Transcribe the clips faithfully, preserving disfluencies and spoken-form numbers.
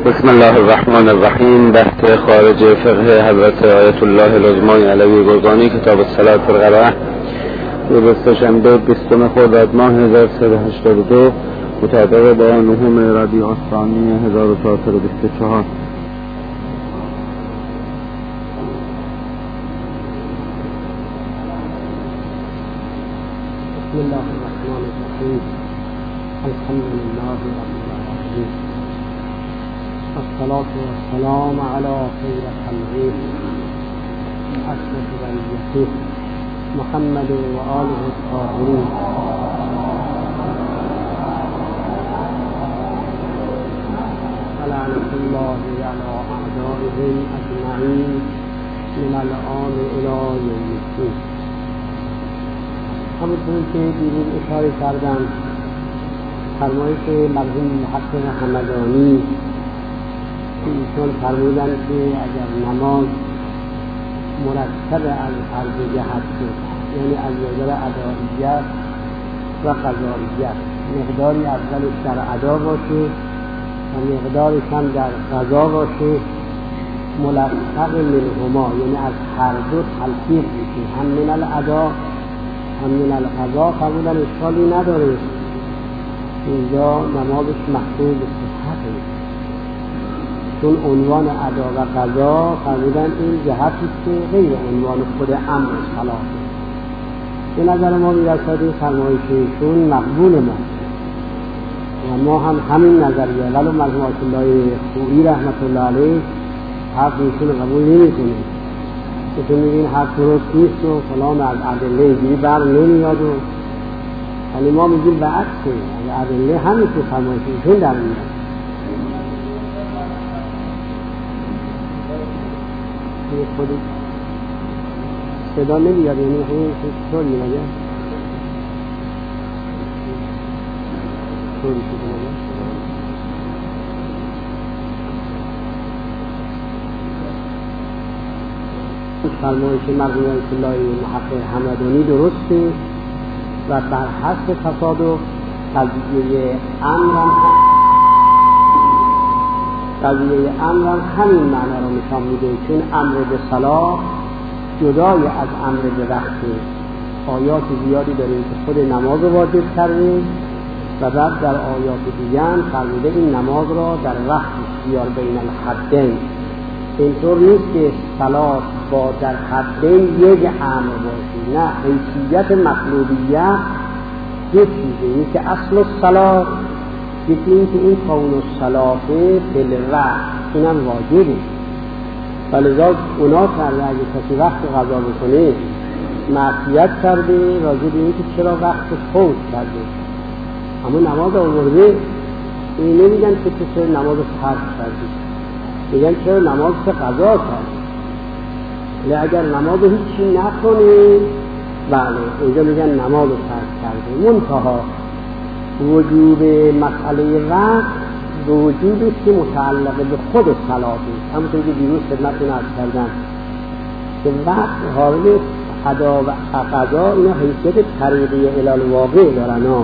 بسم الله الرحمن الرحیم. بحث خارج فقه حضرت آیت الله العظمای علوی گرگانی، کتاب الصلاة الغربه، روز سه‌شنبه بیستم خرداد ماه هزار و سیصد و هشتاد و دو مطابق با نهم ربیع الثانی هزار و چهارصد و بیست و چهار. بسم الله الرحمن الرحیم. الحمد لله رب العالمین، الصلاة والسلام على خیر خلقه اشرف بریته محمد و آله الطاهرین. لعنة الله على اعدائهم اجمعین من الآن الى یوم الدین. همونطور که دیروز اشاره کردم، فرمایش مرحوم محقق همدانی که ایشان فرمودند که اگر نماز مرتب از هر دو جهت شد، یعنی از نظر ادائیت و قضاییت، مقداری اولش در ادا باشه و مقدارش هم در قضا باشه، ملحق منهما، یعنی از هر دو تلفیق میشه، هم من الادا هم من القضا. فرمودن اشکالی نداره، اینجا نمازش محصول صحته، چون عنوان ادا و قضا فرمودن این جهتی که غیر عنوان خود امر صلاته. به نظر ما میرسد این فرمایششون مقبول ما و ما هم همین نظریه، ولو مرحوم آیت الله خویی رحمت الله علیه حرف ایشون قبول نمی‌کنیم. ایشون میگین حرف درست نیست و فلان، از ادله اینجوری بر نمیاد، و ولی ما میگیم به عکسه، از ادله همین که فرمایش ایشون در میاد. خود صدا نمیاد، یعنی همین طور میگه طوری شده میگه. فرمایش مرحوم آیت الله محقق همدانی درسته و بر حسب تصادف قضیه امرم قضیه امرم همین معنی رو نشان میده، چون امر به صلاح جدای از امر به وقت. آیات زیادی داریم که خود نماز واجب کرده و بعد در آیات دیگه هم فرموده این نماز را در وقت بیار بین الحدین. اینطور نیست که صلاح با در حدین یک امر باشه، نه، حیثیت مطلوبیت یک چیزه، این که اصل الصلاح، یکی این که این کون الصلاح بالوقت، اینم واجبه. ولذا اونا کرده اگه کسی وقت قضا بکنه معصیت کرده، راجع به این که چرا وقت فوت کرده. اما نماز آورده، این نمیگن که چرا نماز ترک کرده، میگن چرا نماز که قضا کرد. ولی اگر نماز هیچی نکنه، بله اینجا میگن نماز ترک کرده. منتها وجوب مسئله وقت به وجودی که متعلق به خود صلاته، همونطور که دیروز خدمتتون عرض کردم که وقت حاله ادا و قضا اینا حیثیت طریقی الالواقع دارن ها،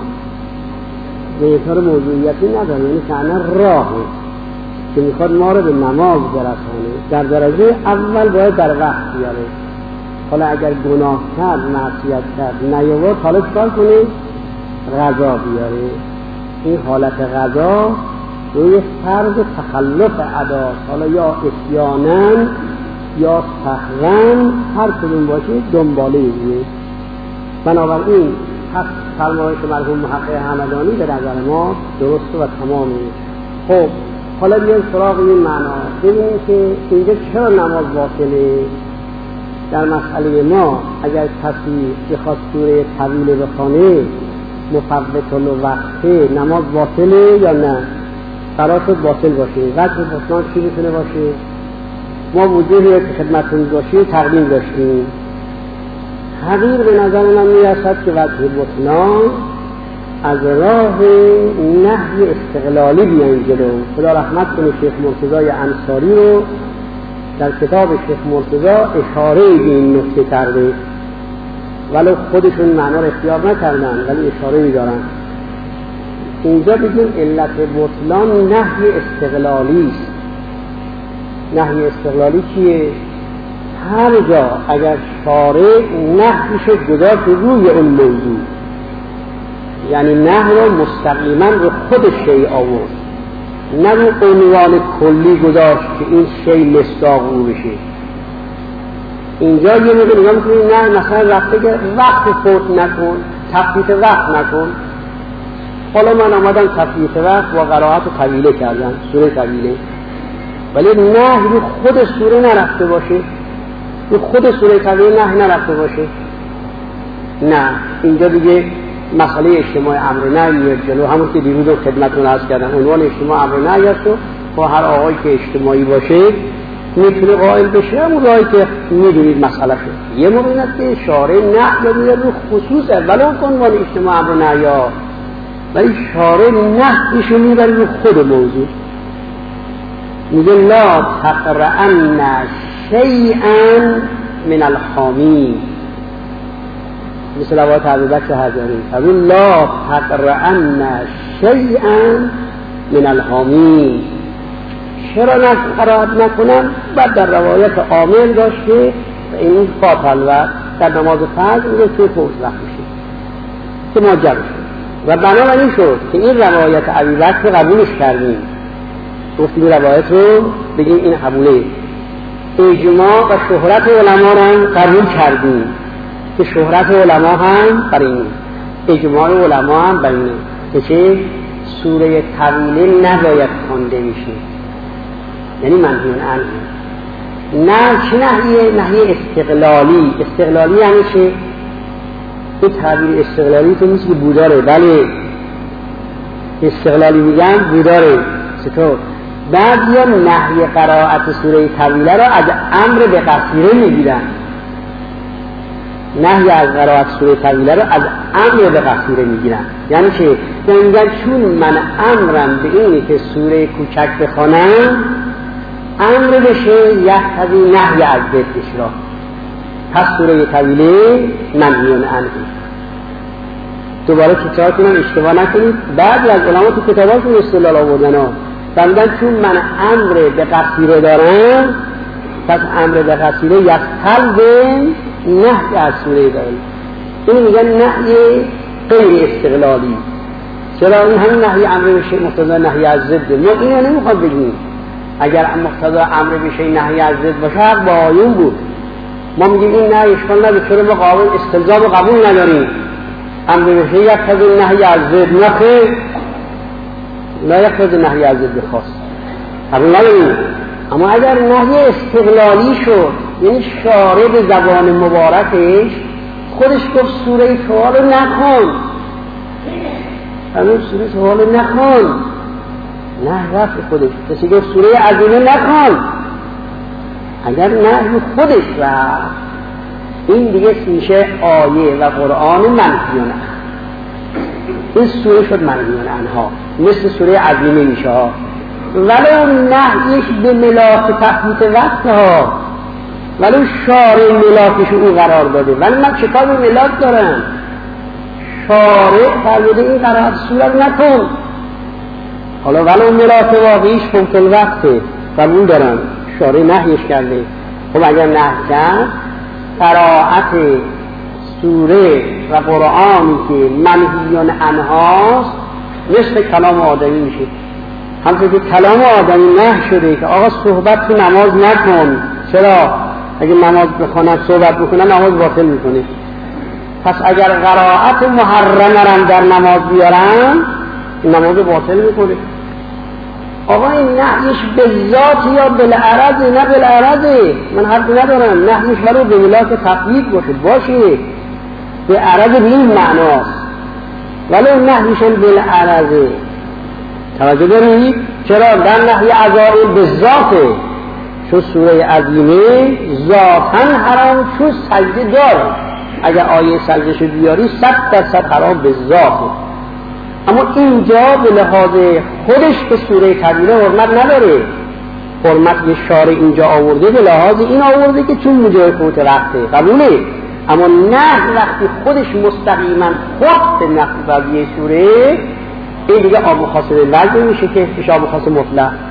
به اطار موضوعیتی ندارن، یعنی کهنه راهه که میخواد ما رو به نماز برسانه. در درجه اول باید در وقت بیاره. حالا اگر گناه کرد، معصیت کرد، نیاورد، حالا چکار کنه؟ قضا بیاره. این حالت قضا روی فرض تخلف ادا، حالا یا عصیاناً یا سهواً، هر کدوم باشه دنباله ایه. بنابراین حق فرمایش مرحوم محقق همدانی به نظر ما درست و تمامه. خب حالا بیایم سراغ این معنا، ببینیم که اینجا چرا نماز باطله. در مسئله ما اگر کسی بخواد سوره طویل بخونه مفوت الوقت، نماز باطله یا نه؟ قرار شد باطل باشه. وقت بطلان چی بتونه باشه؟ ما وجودی که خدمتون داشتیم تقدیم داشتیم. حقیر به نظر من میرسد که وجه بطلان از راه نهی استقلالی بیاین جلو. خدا رحمت کنه شیخ مرتضی انصاری رو در کتاب شیخ مرتضی اشاره به این نکته کرده، ولو خودشون معنا رو اختیار نکردن ولی اشاره می‌دارن. اینجا بگیم علت بطلان نهی استقلالی است. نهی استقلالی چیه؟ هر جا اگر شارع نهیش جدا که روی اون موضوع، یعنی نه رو مستقیما رو خود شیء آورد، نه رو عنوان کلی گذاشت که این شیء مصداق رو بشه. اینجا یه موقع نگاه میکنید نه مثلا رفته که وقت فوت نکن، تفویت وقت نکن. حالا من آمدم تفویت وقت با قرائت طویله کردم، سوره طویله، ولی نه رو خود سوره نرفته باشه، رو خود سوره طویله نه نرفته باشه. نه اینجا دیگه مسئله اجتماع امر نه میاد جلو، همون که دیروز رو خدمتتون عرض کردم عنوان اجتماع امر نه هست و با هر آقایی که اجتماعی باشه میتونه قائل بشه همون راهی که میدونید مسئله شد. یه موقع اینست که شارع نه یا میاد رو خصوصه ولو کن عنوان اجتماع امر نه یا، ولی شارع نه ایشو میبره رو خود موضوع، میگه لا تقرأن شیئا من الحامی، مثل روایت ابوبکر حضاری فرمود لا تقرأن شیئا من الحامی. چرا قرائت نکنم؟ بعد در روایت عامل داشته و این فاطل و در نماز فرض میگه توی فوز وقت میشه که ما جمع شد و بنابراین شد که این روایت ابوبکر قبولش کردیم، گفتیم روایت رو بگیم این قبوله. اجماع و شهرت علما رو قبول کردیم که شهرت علما هم برای این، اجماع علما هم برای این که چه سوره طویله نباید خوانده میشه، یعنی منهی عنه. نه چه نهیه؟ نهی استقلالی. استقلالی یعنی چه؟ این تعبیر استقلالی تو نیست که بوداره، بله استقلالی میگن بوداره. چطور؟ بعد یا نهی قرائت سوره طویله را از امر به قصیره میگیرن، نهی از قرائت سوره طویله را از امر به قصیره میگیرن. یعنی چه؟ یعنی میگن چون من امرم به اینه که سوره کوچک بخوانم، امر بشه یقتضی نهی از ضدش را، پس سوره طویله منهی عنه. دوباره کتابتون هم اشتباه نکنید، بعد از علما تو کتاباشون استدلال آوردن ها فرمودن چون من امر به قصیره دارم، پس امر به قصیره یستلزم نهی از سوره دارم. این میگن نهی غیر استقلالی. چرا؟ این همین نهی امر بشه مقتضا نهی از ضد. ما اینو نمیخواد بگیم، اگر مقتضا امر بشه نهی از ضد باشه حق با آیون بود. ما میگیم این نه اشکال نداره، چرا ما قابل استلزام قبول نداریم، امر بشه یقتضی نهی از ضد، نه خیر، لا یقتضی نهی از ضد خاص قبول نداریم. اما اگر نهی استقلالی شد، یعنی شارع به زبان مبارکش خودش گفت سوره طوال نکن، همین سوره طوال نکن، نه رفت خودش کسی گفت سوره عظیمه نکن، اگر نهی خودش رفت این دیگه میشه آیه و قرآن منهی عنه. این سوره شد منهی عنها، مثل سوره عظیمه میشه ها، ولو نهیش به ملاک تفویت وقت ها، ولو شارع ملاکش او قرار داده، ولی من چه کار به ملاک دارم؟ شارع فرموده این قرائت سوره رو نکن، حالا ولو ملاک واقعیش فوت الوقته قبول دارم، شارع نهیش کرده. خب اگر نه کرد قرائت سوره و قرآنی که منهی عنهاست مثل کلام آدمی میشه. همچنین که کلام آدمی نه شده که آقا صحبت تو نماز نکن، چرا؟ اگه نماز بخونم صحبت بکنم نماز باطل میکنه. پس اگر قرائت محرمه رم در نماز بیارم نماز باطل میکنه. آقا این نهیش به ذات یا بالعرض، نه بالعرض من حرف ندارم، نهیش ولو به ملاک تقیید باشه باشه به عرض به این معناست، ولو نهیشن بالعرض. توجه دارید؟ چرا؟ در نهی عزائم به ذاته، چون سوره عظیمه ذاتاً حرام، چون سجده داره، اگر آیه سجده شو بیاری صد درصد حرام به ذاته. اما اینجا به لحاظ خودش که سوره طویله حرمت نداره، حرمت یه شارع اینجا آورده به لحاظ این آورده که چون مجای فوت رفته قبوله، اما نه وقتی خودش مستقیما خود نقض یه سوره این دیگه آب خاص به وجه میشه که پیش آب خاص مطلق.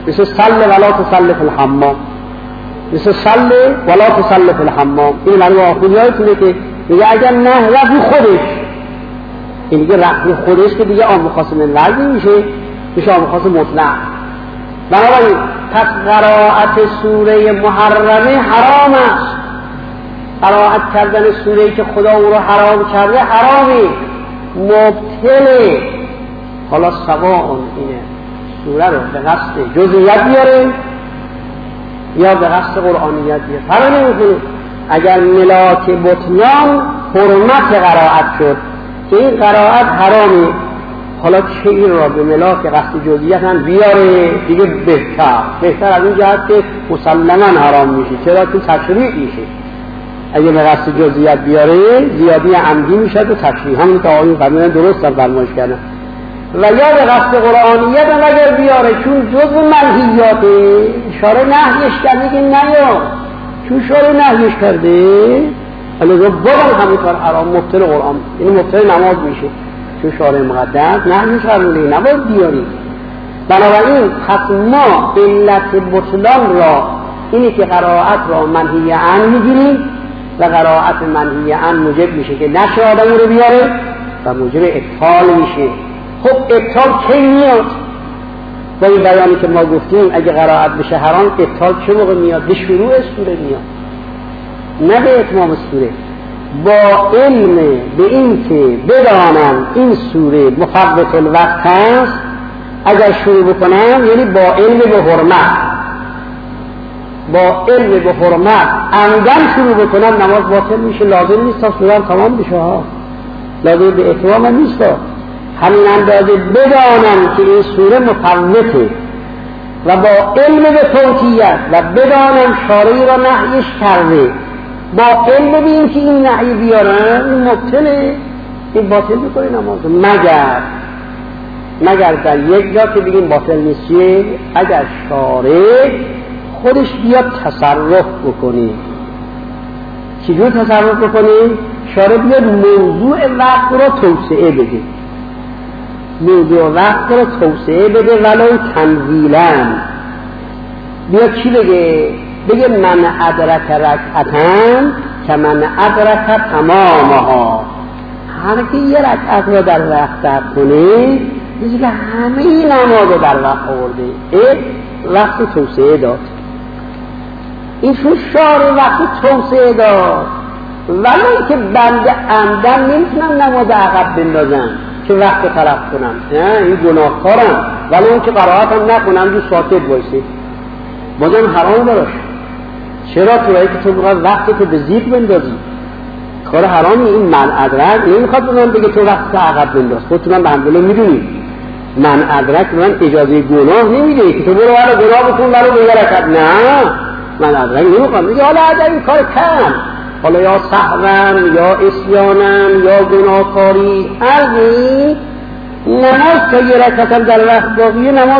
مثل صل ولا تصل فی الحمام، مثل صل ولا تصل فی الحمام. این معنی آخوندی هایتونه که میگه اگر نه رفی خودش، این دیگه رفی خودش که دیگه آن خاص من لازم میشه، میشه آن خاص مطلق. بنابراین پس قرائت سوره محرمه حرام است. قرائت کردن سوره‌ای که خدا او رو حرام کرده حرامه، مبتله. حالا سواء اینه سوره رو به قصد جزئیات بیاره یا به قصد قرآنیت بیاره، فرق نمیکنه. اگر ملاک بطلان حرمت قرائت شد که این قرائت حرامه، حالا چه این را به ملاک قصد جزئیات هم بیاره دیگه بهتر بهتر از این جهت که مسلماً حرام میشه، چرا که تشریع میشه. اگه به قصد جزئیات بیاره زیادی عمدی میشه و تشریع، همین که آقایون قبلا درست هم فرمایش کردن. و یا به قصد قرآنیت هم اگر بیاره، چون جزء منهیاته، اشاره نهیش کرده که نیا، چون اشاره نهیش کرده علاوه بازم همین کار حرام مبتل قرآن، یعنی مبتل نماز میشه، چون اشاره مقدس نهیش فرموده نباید بیاری. بنابراین پس ما علت بطلان را اینی که قرائت را منهی عن میگیریم و قرائت منهی عن موجب میشه که نشه آدم رو بیاره و موجب ابطال میشه. خب ابطال کی میاد؟ با این بیانی که ما گفتیم اگه قرائت بشه حرام، ابطال چه موقع میاد؟ به شروع سوره میاد، نه به اتمام سوره. با علم به این که بدانم این سوره مفوت الوقت هست، اگر شروع بکنم یعنی با علم به حرمت، با علم به حرمت عمدن شروع بکنم، نماز باطل میشه. لازم نیست تا سوره تمام بشه ها، لازم به اتمام نیست. همین اندازه بدانم که این سوره مفوته و با علم به توتیت و بدانم شارعی را نهیش کرده، با علم به این که این نهی بیارن، این مبتله، این باطل بکنه نماز. مگر مگر در یک جا که بگیم باطل نیست، اگر شارع خودش بیاد تصرف بکنه. چجور تصرف بکنه؟ شارع بیاد موضوع وقت را توسعه بده، موضوع وقت را توسعه بده ولو تنزیلاً. بیاد چی بگه؟ بگه من ادرک رکعتن که من ادرک تمامها. هر که یه رکعت را در وقت در کنه میشه که همه این نماز رو در وقت آورده. این وقت توسعه داد، این چون شارع وقت توسعه داد. ولی که بنده عمدن نمیتونم نماز عقب بندازم که وقت طرف کنم، این گناهکارم. ولی اون که قرائت هم نکنم جو ساکت بایسته، بازم حرام براش. چرا؟ توی که تو بخواد وقت تو به زیق بندازی کار حرامی. این من ادرک نمیخواد به من بگه تو وقت تو عقب بنداز، خودتون هم به همدلو میدونی من ادرک من اجازه گناه نمیده که تو برو حالا گناه بکن برو به یرکت. نه، من ادرک نمیخوام. میگه حالا اگر این کار کم، حالا یا سهوم یا اسیانم یا گناهکاری، ازی نماز تا یه رکعتم در وقت باقیه نماز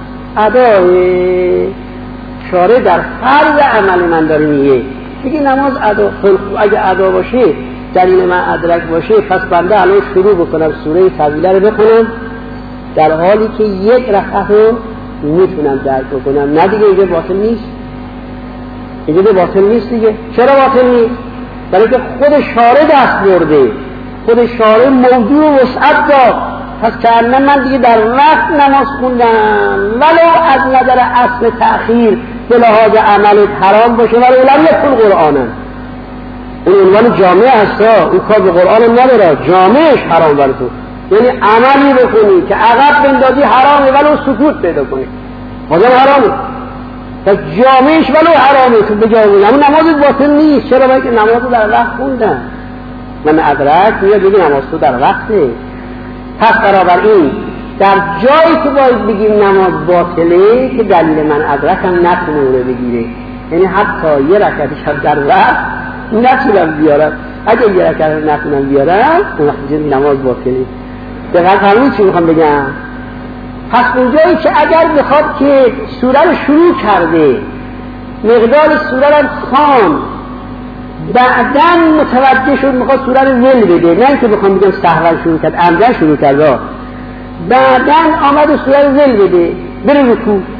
ادای. شارع در فرض عمل من داره میگه میگه نماز ادا. اگه ادا باشه دلیل من ادرک باشه، پس بنده الان شروع بکنم سوره طویله رو بخونم در حالی که یک رکعت رو میتونم درک بکنم. نه دیگه اینجا باطل نیست، اینجا باطل نیست دیگه. چرا باطل نیست؟ برای که خود شارع دست برده، خود شارع موضوع و وسعت داد. پس که من دیگه در وقت نماز خوندم ولو از نظر اصل تأخیر به لحاظ عمل حرام باشه، ولی لم یکن قرآنم، اون عنوان جامعه هستا، اون کار به قرآن نداره، جامعهش حرام برای تو. یعنی عملی بکنی که عقب بندازی حرامه ولو سکوت پیدا کنی بازم حرامه، تا جامعهش ولو حرامه تو بجاوی، اما نمازت باطل نیست. چرا؟ باید که نمازو در وقت خوندن. من ادرک میاد بگی نماز تو در وقته. پس بنابراین در جایی که باید بگیم نماز باطله که دلیل من ادرک هم نتونه اونه بگیره، یعنی حتی یه رکعتش هم در وقت نتونم بیارم. اگه یه رکعت نتونم بیارم اون وقت نماز باطله. دقیق همین چی میخوام بگم؟ پس اونجایی که اگر بخواد که سوره رو شروع کرده، مقدار سوره رو خوان، بعدن متوجه شد میخواد سوره رو ول بده، نه اینکه بخوام بگم سهوا شروع کرد، عمدن شروع کرد، بعدن آمد سوره رو ول بده، بره رکوع،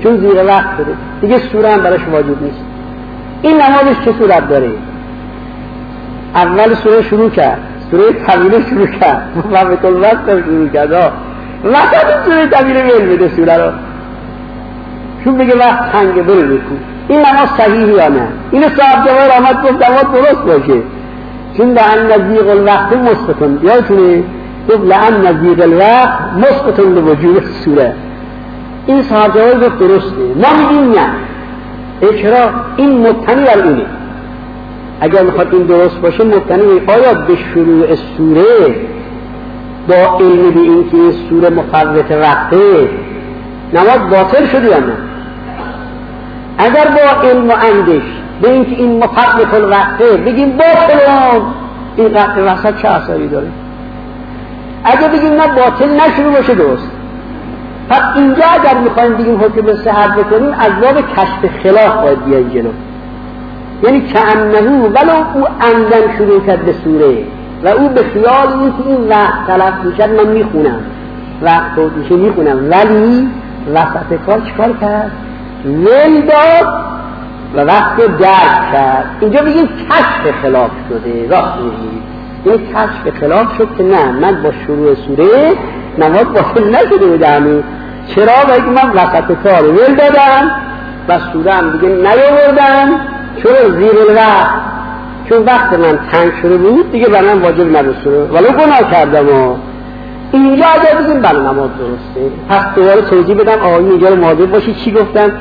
چون زیر وقت شده دیگه سوره هم براش واجب نیست. این نمازش چه صورت داره؟ اول سوره شروع کرد، سوره طویله شروع کرد، وقت الوقت شروع کرد، وقت سوره طویله میل بده سوره رو، چون بگه وقت تنگه بره بکن. این نماز صحیح یا نه؟ اینو صاحب جواب آمد گفت نماز درست باشه، چون لعن نزیق الوقت مسقطن، یادتونه گفت لعن نزیق الوقت مسقطن به وجود سوره. این صاحب جواب گفت درسته، ما میگیم نه. ای چرا؟ این مبتنی بر اونه. اگر میخواد این درست باشه مبتنی بر آیا به شروع سوره با علم به این که این سوره مفوت وقته نماز باطل شده یا نه؟ اگر با علم و اندش به این که این مفوت الوقته بگیم باطل، این وقت وسط چه اثری داره؟ اگر بگیم نه باطل نشده باشه درست. پس اینجا اگر میخوایم بگیم حکم صحت بکنیم از باب کشف خلاف باید بیایم جلو. یعنی که انهو ولو او عمدن شروع کرد به سوره و او به خیال این که این وقت تلف میشد من میخونم، وقت فوت میشه میخونم، ولی وسط کار چکار کرد؟ ول داد و وقت درک کرد. اینجا بگیم کشف خلاف شده. راست میگیم این کشف خلاف شد که نه من با شروع سوره نماز باطل نشده بودم. چرا؟ باید من وسط کار ول دادم و سوره هم دیگه نیاوردم، چون زیر الوقت، چون وقت من تنگ شده بود دیگه برای من واجب نبود ولو گناه کردم. و اینجا اگر بگیم بله نماز درسته. پس دوباره توضیح بدم آقایی اینجا رو مواظب باشید چی گفتم.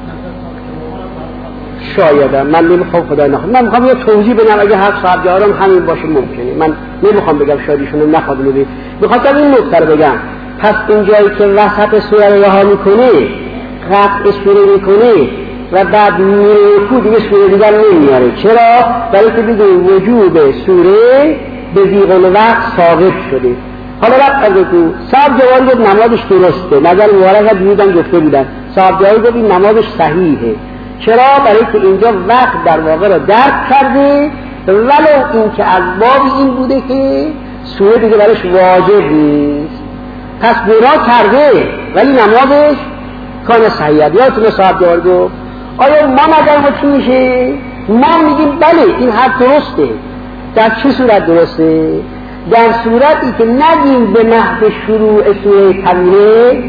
شایدم من نمیخوام خدا نخواد، من میخوام یه توضیح بدم اگه هر صاحب جارم همین باشه ممکنه. من نمیخوام بگم شایدشون نخواد بگم، میخوام این نکته رو بگم. پس اینجایی که وسط سوره رو رها میکنه، قطع سوره میکنه و بعد میرکو دیگه سوره دیگر نمیاره. چرا؟ برای که بگه وجوب سوره به ذیق الوقت ثابت شده. حالا وقت از رکو صاحب جواب گفت نمازش درسته، نظر مبارک دیدن گفته بودن صاحب جواب گفت این نمازش صحیحه. چرا؟ برای که اینجا وقت در واقع رو درک کرده، ولو این که از باب این بوده که سوره دیگه برایش واجب نیست. پس گناه کرده ولی نمازش کان صحیحه. یادتونه صاحب جواب گفت آیا ما نظر ما چی میشه؟ ما میگیم بله این حرف درسته. در چه صورت درسته؟ در صورتی که نگیم به محض شروع سوره طویله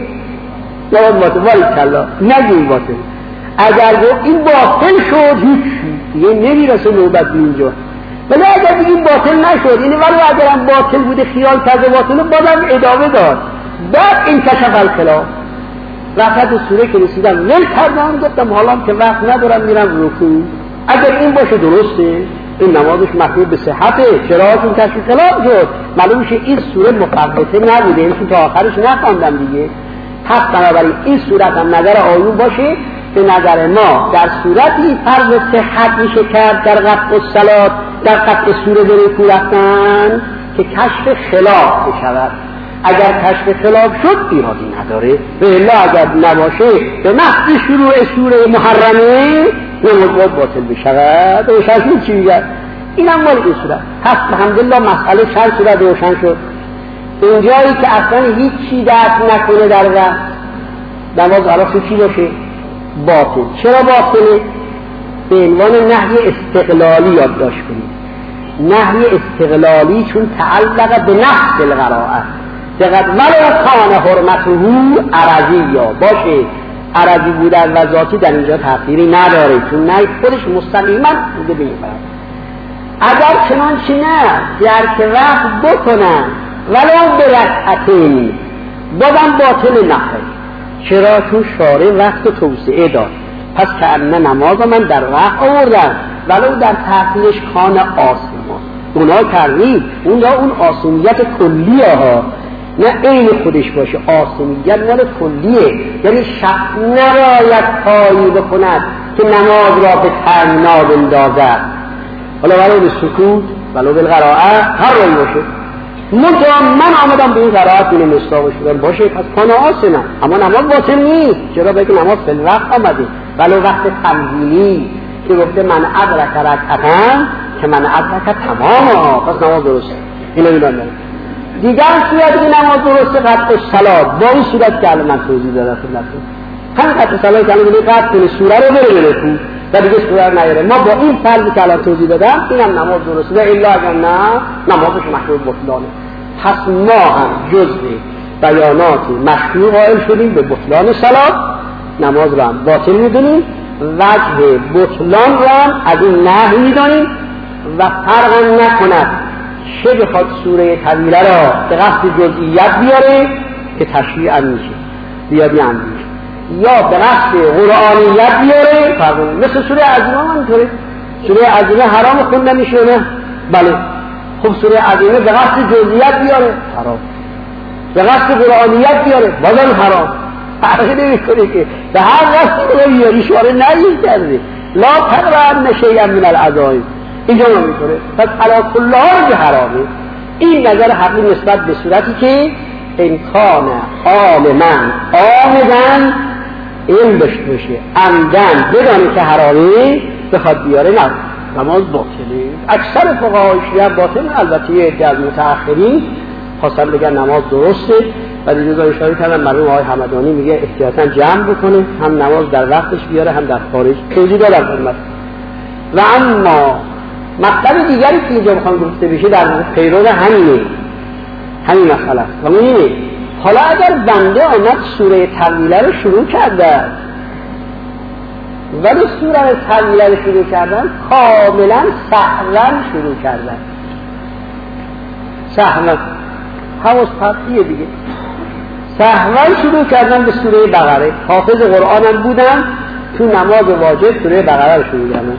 یا باطل، ولی کلا نگیم باطل. اگر گفت این باطل شد هیچ دیگه نمیرسه نوبت به اینجا. ولی اگر بگیم باطل نشد، یعنی ولی اگرم باطل بوده خیال کرده باطل بازم ادامه داد، بعد این کشف الخلاف وقت سوره که رسیدم ول کردم گفتم حالا که وقت ندارم میرم رکوع. اگر این باشه درسته، این نمازش محمود به صحته. چرا؟ این کشف خلاف شد، معلوم میشه این سوره مفوته نبوده، این تا آخرش نخواندم دیگه. پس بنابراین این صورت هم نظر آیون باشه به نظر ما در صورتی فرض صحت میشه کرد در قطع الصلات، در قطع سوره به رکوع رفتن که کشف خلاف بشود. اگر کشف خلاف شد ایرادی نداره، به الا اگر نباشه به محض شروع سوره محرمه نماز باطل بشود. روشن چی میگه؟ این هم مال این صورت. پس الحمدلله مسئله چند صورت روشن شد. اینجایی که اصلا هیچ چی دست نکنه در وقت نماز علاقه چی باشه؟ باطل. چرا باطله؟ به عنوان نهی استقلالی یادداشت کنید. نهی استقلالی چون تعلق به نفس القراءه. دقیقا ولو کان حرمته عرضی یا باشه، عرضی بودن و ذاتی در اینجا تأثیری نداره، چون نه خودش مستقیما بوده به این فرد. اگر چنانچه نه درک وقت بکنن ولو به رکعتین بازم باطل نخواهی. چرا؟ چون شارع وقت توسعه داد. پس که انه نماز من در وقت آوردن ولو در تأثیرش کان آسمان گناه کردید. اون اون آسمیت کلیه ها، نه این خودش باشه. آسمیت مال کلیه، یعنی شخص نباید پایی بکند که نماز را به تناب اندازد، حالا ولو به سکوت ولو به قراءه هر روی باشه. منطقه من آمدم به این قرائت اینه مستاق شدن باشه، پس کان آسنا، اما نماز باطل نیست. چرا؟ بگه نماز فی الوقت آمده، ولو وقت تمهیدی که گفته من ادرک رکعتن که من ادرک تماما، پس نماز درسته. اینو میدونم دیگر صورت که نماز درسته قطع الصلات با این صورت که الان من توضیح دادم خدمتتون. همین قطع صلاحی که الان قطع کنه سوره رو بره بره تو و دیگه سوره رو نیاره. ما با این فرضی که الان توضیح دادم اینم نماز درسته و الا اگر نه نمازش مشروع بطلانه. پس ما هم جزء بیانات مشروع قائل شدیم به بطلان صلات، نماز رو هم باطل میدونیم، وجه بطلان رو هم از این نهی میدانیم و فرق نکند چه بخواد سوره طویله را به قصد جزئیت بیاره که تشریع میشه زیادی هم میشه، یا به قصد قرآنیت بیاره فرق مثل سوره عظیمه هم اینطوره. سوره عظیمه حرام خوندن میشه نه؟ بله. خب سوره عظیمه به قصد جزئیت بیاره حرام، به قصد قرآنیت بیاره بازم حرام. فرقی نمی‌کنه که به هر قصد رو بیاری شواره نهی کرده لا تقربن شیئا من العزائم اینجا رو میکنه. پس علی کل حال حرامه. این نظر حقی نسبت به صورتی که امکان عالما عامدن علم داشته باشه عمدن بدانه که حرامه بخواد بیاره نه نماز باطله. اکثر فقهای شیعه باطل، البته یه عده از متأخرین خواستن بگن نماز درسته و دیگه جزا اشاره کردن مرحوم آقای حمدانی میگه احتیاطاً جمع بکنه، هم نماز در وقتش بیاره هم در خارج. توضیح دادم خدمت. و اما مطلب دیگری که اینجا بخوام گفته بشه در پیرو همینه، همین مسئله است و اینه حالا اگر بنده آمد سوره طویله رو شروع کرده ولی سوره طویله رو شروع کردن کاملا سهوا شروع کردن، سهوا حواس پرتیه دیگه، سهوا شروع کردن به سوره بقره. حافظ قرآنم بودن تو نماز واجب سوره بقره رو شروع کردن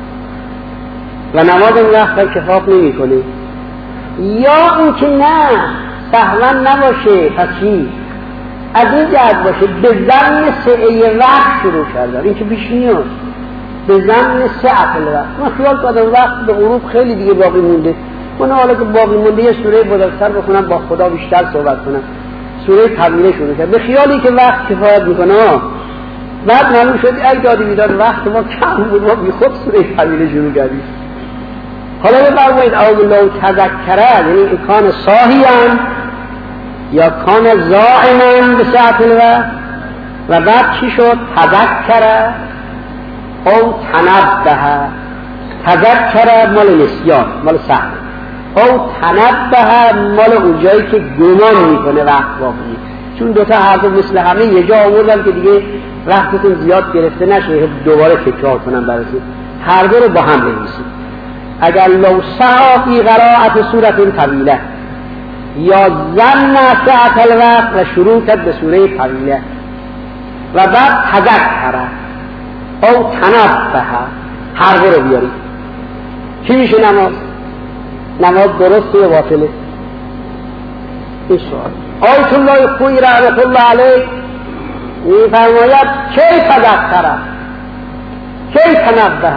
و نماز این وقت کفاف نمی کنه. یا اینکه نه سهوا نباشه پس چی؟ از این جهت باشه به ضمن سعه وقت شروع کردن، این که بیش نیست، به ضمن سعه وقت. من خیال کردم وقت به غروب خیلی دیگه باقی مونده، من حالا که باقی مونده یه سوره بزرگتر بخونم با خدا بیشتر صحبت کنم. سوره طویله شروع کرد به خیالی که وقت کفایت میکنه. بعد معلوم شد ای دادی بیداد وقت ما کم بود، ما بی خود سوره طویله شروع کردیم. حالا بفرمایید او لو تذکره یعنی این کان صاحیان یا کان زائمن به ساعت الوقت و بعد چی شد؟ تذکره او تنبه. تذکره مال نسیان، مال سهل، او تنبه مال اون جایی که گمان میکنه وقت باقی. چون دوتا حرف مثل همه یه جا آوردم که دیگه وقتتون زیاد گرفته نشه دوباره تکرار کنم براتون، هر دو رو با هم بنویسید. اگر لو سعی فی قراءت سوره طویله یا ظن ساعت الوقت و شروع کرد به سوره طویله و بعد تذکره او تنبه، هر دو رو بیارید چی میشه نماز؟ نماز درسته یا باطله؟ این سوال. آیت الله خویی رحمت الله علیه میفرماید کی تذکره کی تنبه.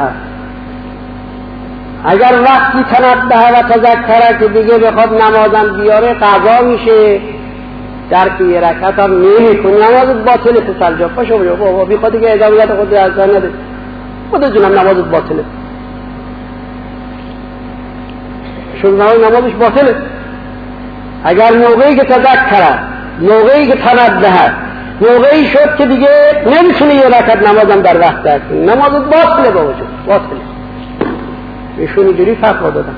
اگر وقتی تنبه و تذکره که دیگه بخواد نمازم بیاره قضا میشه، در که یه رکعت هم نمی کنی نمازت باطله. پسر جا پاشو بجا بابا بی خود دیگه ادامهیت خود از دار نده، خود جونم نمازت باطله، شون نمازش باطله. اگر موقعی که تذکره، موقعی که تنبه، موقعی شد که دیگه نمیتونی یه رکعت نمازم در وقت در کنی، نمازت باطله بابا جون باطله. ایشون اینجوری فتوا دادن.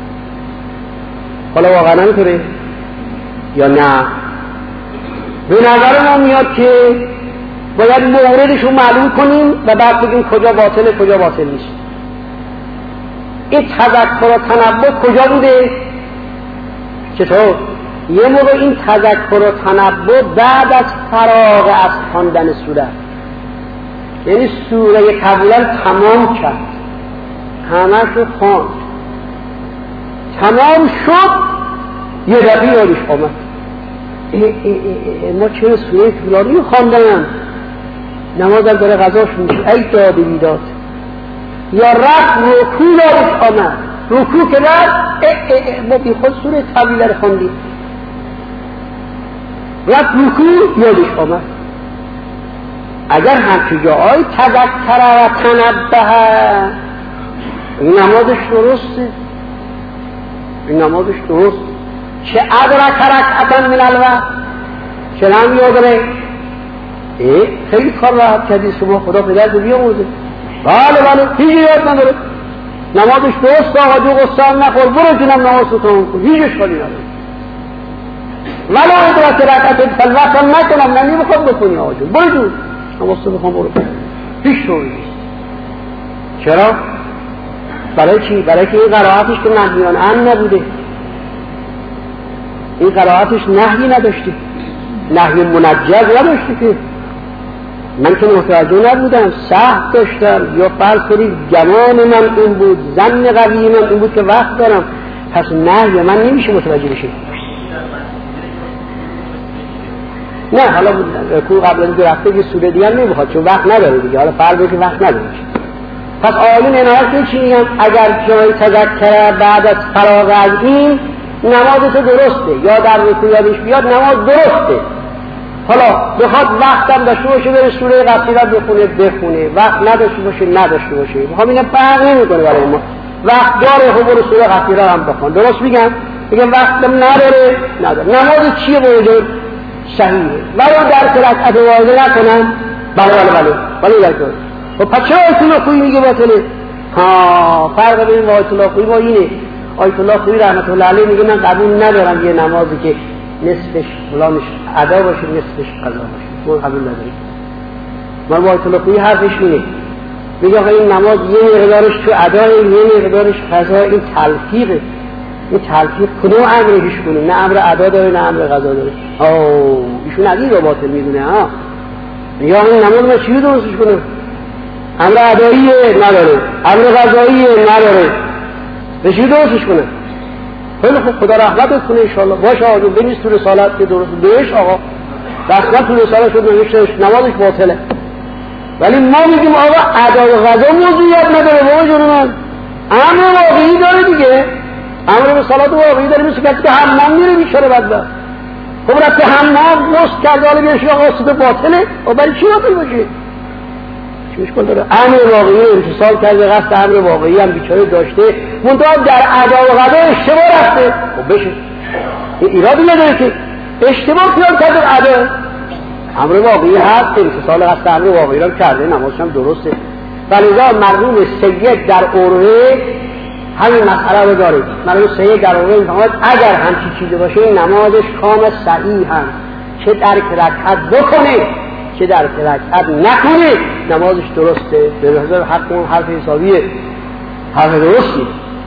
حالا واقعا اینطوره یا نه؟ به نظر ما میاد که باید موردش رو معلوم کنیم و بعد بگیم کجا باطله کجا باطل نیست. این تذکر و تنبه کجا بوده؟ چطور؟ یه موقع این تذکر و تنبه بعد از فراغ از خواندن سوره، یعنی سوره طویله تمام کرد، همه شو خواند، تمام شد، یه دفعه یادش آمد ای ای ای ای ما چرا سوره طولانی خواندم، نمازم داره غذاش میشه، ای داده بیداد. یا رفت رکوع یادش آمد، رکوع که رفت ای ای ای ما بی خود سوره طویله رو خواندیم، رفت رکوع یادش آمد. اگر همچه جاهای تذکره و تنبه این نمازش درسته، این نمازش درست. چه ادرک رکعتا من الوقت، چه هم یادره ای خیلی کار راحت کردی شما، خدا پدرتو بیامرزه. بله بله هیچ یاد نداره، نمازش درست آقا جو قصه نخور، برو جونم نماز رو تمام کن، هیچ اشکالی نداره. ولو ادرک رکعت فالوقت هم نکنم، نه نمیخواد بکنی آقا جون، برو جون نماز رو بخوام برو، هیچ طوری نیست. چرا؟ برای چی؟ برای که این قرائتش که نهیان عن نبوده، این قرائتش نهی نداشته، نهی منجز نداشته که من که متوجه نبودم، سهو داشتم، یا فرض کنید گمان من این بود، ظن قوی من این بود که وقت دارم، پس نهی من نمیشه متوجه بشه. نه حالا رکوع قبل از اینکه رفته که سوره دیگر نمیخواد چون وقت نداره دیگه، حالا فرض که وقت نداره. پس آیون عنایت چی میگن؟ اگر جای تذکر بعد از فراغ از این نمازش درسته، یا در رکوع یادش بیاد نماز درسته، حالا بخواد وقتم داشته باشه بره سوره قصیره بخونه بخونه، وقت نداشته باشه نداشته باشه، میخوام اینو فرق نمیکنه برای ما، وقت داره خب برو سوره قصیره هم بخون. درست میگم؟ میگم وقتم نداره نداره، نماز چیه بوجود صحیحه، ولی در رکعت واحده نکنم. بله بله بله بله بله بله. و پس چرا آیت الله خویی میگه باطله؟ ها فرق بین آیت الله خویی با اینه. آیت الله خویی رحمت الله علیه میگه من قبول ندارم یه نمازی که نصفش فلانش ادا باشه نصفش قضا باشه، من قبول ندارم. من با آیت الله خویی حرفش اینه، میگه آقا این نماز یه مقدارش تو ادای، یه مقدارش قضا، این تلفیقه. این تلفیق کدوم امر پیش کنه؟ نه امر ادا داره نه امر قضا داره. اوه ایشون عقیده رو باطل میدونه ها. یا این نماز ما چی درستش کنه؟ امر اداییه نداره، امر قضاییه نداره، به چی درستش کنه؟ خیلی خوب خدا رحمتت کنه ان شاء الله. باشه آقا بنویس تو رسالت که درست بهش آقا رسما تو رسالت شد نوشتهش نمازش باطله. ولی ما میگیم آقا ادا و قضا موضوعیت نداره. بابا جون من امر واقعی داره دیگه، امر به صلات واقعی داره، مثل کسی که حمام میره بیچاره بدبخت. خب رفته حمام وسط کرده حالا بیارش آقا واسطه باطله، و برای چی باطل باشه؟ چی مشکل داره؟ امر واقعی امتصال کرده، قصد امر واقعی هم بیچاره داشته، منتها در ادا و قضا اشتباه رفته. خب بشه این ایرادی نداره که اشتباه خیال کرده ادا، امر واقعی هست، امتصال قصد امر واقعی رو کرده، نمازش هم درسته. ولذا مرحوم سید در اوره همین مسئله رو داره. مرحوم سید در اوره میفرماید اگر همچین چیزی باشه نمازش کامل صحیح هم، چه در رکعت بکنه چه در رکعت نکنه نمازش درسته. به نظر حق اون حرف حسابیه، حرف درستی.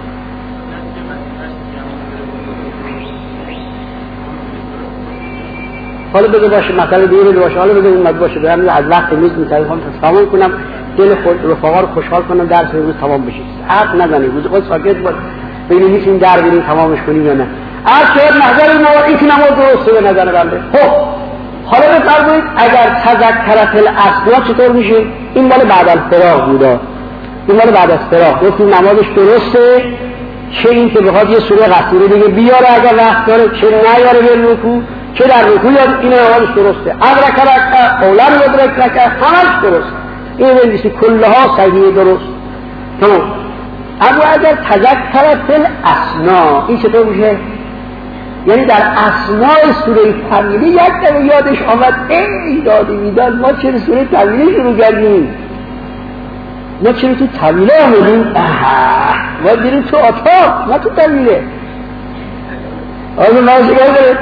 حالا بده باشه مثلا دیگه بده باشه، حالا بده اومد باشه برم از وقت میز میتونم تمام کنم، دل خود رفقا رو خوشحال کنم، درس روز تمام بشه. حق نزنید روز خود ساکت باش ببینید میتونیم در بریم تمامش کنیم یا نه. هر چه نظر ما این که نماز درسته به نظر بنده. خب حالا بفرمایید اگر تذکرت الاصلا چطور میشه؟ این مال بعد از فراغ بودا، این مال بعد از فراغ گفتیم نمازش درسته، چه این که بخواد یه سوره قصیره دیگه بیاره اگر وقت داره، چه نیاره به رکوع، چه در رکوع یاد این نمازش درسته. ادرک رکعه اولا ادرک رکعه همش درست، این بنویسی کلها صحیح درست. تمام. اما اگر تذکرت الاصلا این چطور میشه؟ یعنی در اسماء سوره طویله یک دفعه یادش آمد ای دادی میداد ما چرا سوره طویله شروع کردیم، ما چرا تو طویله آمدیم، ما بریم تو اتاق نه تو طویله. آقا ما شکر بره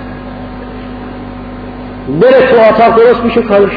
بره تو اتاق درست میشه کارش.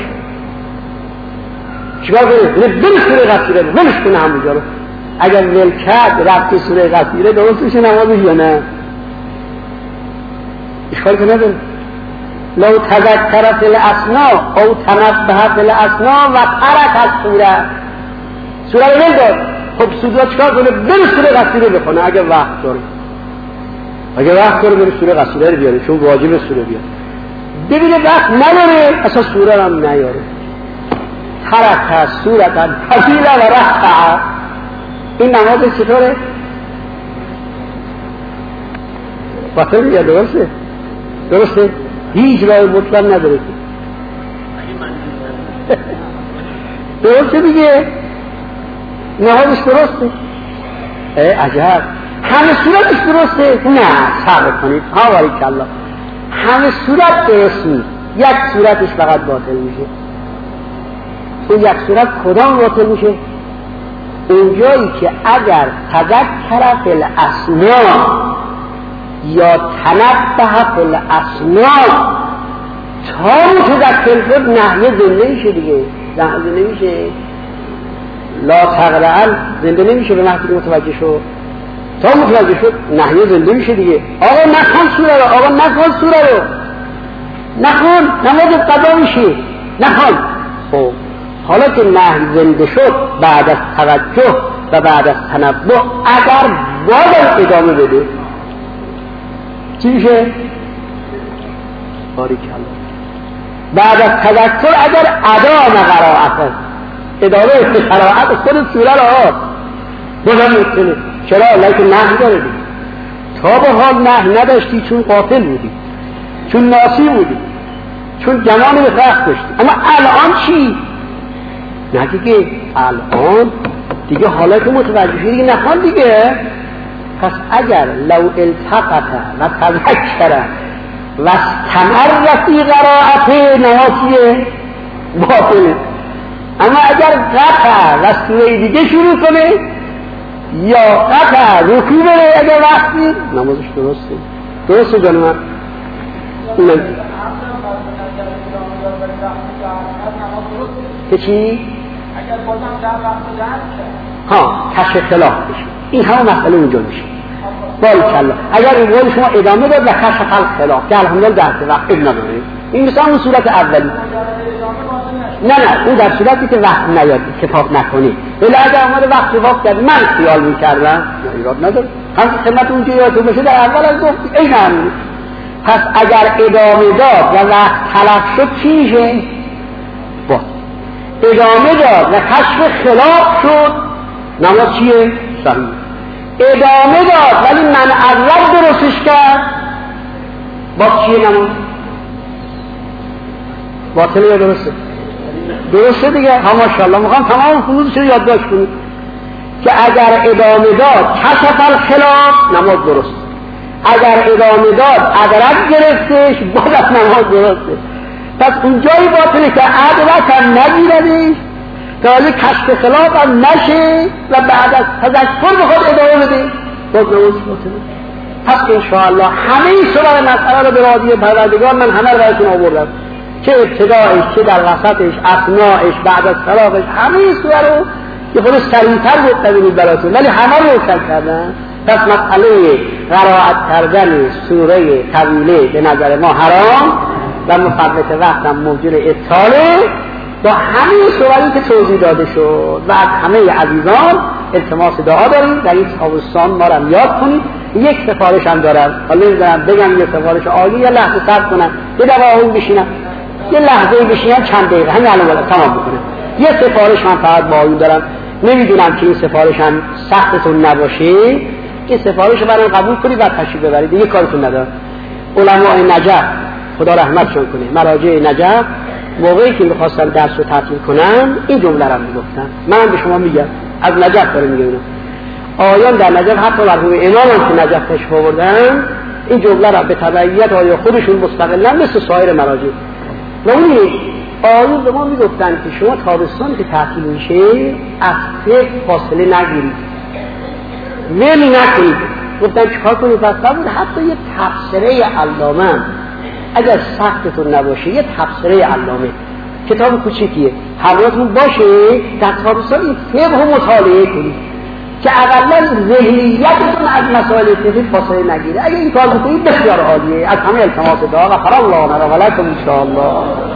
چیکار کنه؟ بره سوره قصیره ولش کنه همونجا رو. اگر ول کرد رفت سوره قصیره درست میشه نمازش یا نه؟ اشکال که نداره. لو تذکرت الاسنا او تنبهت الاسنا و ترک السوره، سوره رو ول داد. خب سوره چیکار کنه؟ بره سوره قصیره بخونه اگر وقت داره، اگر وقت داره بره سوره قصیره رو بیاره چون واجب سوره بیاره. ببینه وقت نداره اصلا سوره هم نیاره. ترک سوره طویله و رکعه، این نماز چطوره؟ باطل یا درسته؟ درسته؟ هیچ راه مطلق نداره. درسته دیگه؟ نمازش درسته؟ ای عجب، همه صورتش درسته؟ نه صبر کنید ها باریکالله، همه صورت درست نیست. یک صورتش فقط باطل میشه. اون یک صورت کدام باطل میشه؟ اونجایی که اگر تذکر فی الاسماء یا تنبه فی الاسماء تا متذکر شد نهی زنده میشه دیگه. زنده نمیشه، لا تقرأن زنده نمیشه به محضی که متوجه شد. تا متوجه شد نهی زنده میشه دیگه. آقا نخوان سوره رو، آقا نخوان سوره رو، نخوان نماز قضا میشه، نخوان. خب حالا که نهی زنده شد بعد از توجه و بعد از تنبه اگر باید ادامه بده چی میشه؟ باریکالله. بعد از تذکر اگر ادامه قرائت ادامه قرائت خود سوره را بازم میتونه. چرا؟ لیکن نهی داره دیگه. تا به حال نهی نداشتی چون قاتل بودی، چون ناسی بودی، چون جوان به فرق داشتی. اما الان چی؟ نه دیگه الان دیگه حالا که متوجه شدی دیگه نخوان دیگه. پس اگر لو التقط و تذکر و استمر فی قرائت نمازیه باطله. اما اگر قطع و سوره دیگه شروع کنه یا قطع رکوع بره اگر وقتی نمازش درسته. درسته جان من؟ اینه که چی؟ اگر بازم در وقت در ها کشف خلاف بشه. این همه مسئله اونجا میشه. باریکالله. اگر این قول شما ادامه داد و کشف خلاف که الحمدلله در وقت اب نداره. این مثلا اون صورت اولی. نه نه اون در صورتی که وقت نیاد کتاب نکنی. ولی اگر اومده وقت کتاب کرد من خیال میکردم ایراد نداره. هم خدمت اونجا یادتون باشه در اول از گفت این همین. پس اگر ادامه داد و وقت تلف شد چی میشه؟ با ادامه داد و کشف خلاف شد نماز چیه؟ صحیح. ادامه داد ولی من اول درستش کرد با چیه نماز؟ باطله یا درسته؟ درسته دیگه. ها ماشاءالله میخوام تمام فروضش رو یادداشت کنید که اگر ادامه داد کشف الخلاف نماز درسته. اگر ادامه داد ادرک گرفتش باز از نماز درسته. پس اونجایی باطله که ادرک هم نگیردش تا حالی کشف خلاف هم نشه و بعد از تذکر بخواد ادامه بده باز نماز باطله. پس انشاءالله همه این سراغ مسئله رو به راضی پروردگار من همه رو براتون آوردم، چه ابتدایش چه در وسطش، اثناءش، بعد از فراغش، همه این سوره رو یه خود سریع‌تر گفتم براتون ولی همه رو روشن کردن. پس مسئله قرائت کردن سوره طویله به نظر ما حرام و مفوت وقت هم موجب ابطاله با همین سوره‌ای که توضیح داده شد. و از همه عزیزان التماس دعا داریم در این تابستان ما رو یاد کنید. یک سفارش هم دارم، حالا نمی‌دونم بگم یه سفارش عالی یا لحظه صبر کنم یه دقیقه آهنگ بشینم یه لحظه بشینم چند دقیقه همین الان بالا تمام بکنم. یه سفارش من فقط با آیون دارم، نمیدونم که این سفارش هم سختتون نباشه، این سفارش رو برای قبول کنید و تشریف ببرید، دیگه کارتون ندارم. علمای نجف خدا رحمتشون کنه، مراجع نجف موقعی که می‌خواستن درس رو تعطیل کنن این جمله رو میگفتن. من به شما میگم از نجف داره میگم، آیان در نجف حتی مرحوم امام که نجف تشریف آوردن این جمله را به تبعیت آیا خودشون مستقلا مثل سایر مراجع و اونی آیان به ما میگفتن که شما تابستان که تعطیل میشه از فکر فاصله نگیرید، ول نکنید. گفتن چیکار کنید؟ پس بود حتی یه تفسیره علامه اگر سختتون نباشه یه تفسیره علامه کتاب کوچیکیه حوالتون باشه در تابستان این فقه رو مطالعه کنید که اقلا ذهنیتتون از مسائل فقهی فاصله نگیره. اگه این کار بکنید بسیار عالیه. از همه التماس دعا و خیر الله و لکم ان شاء الله.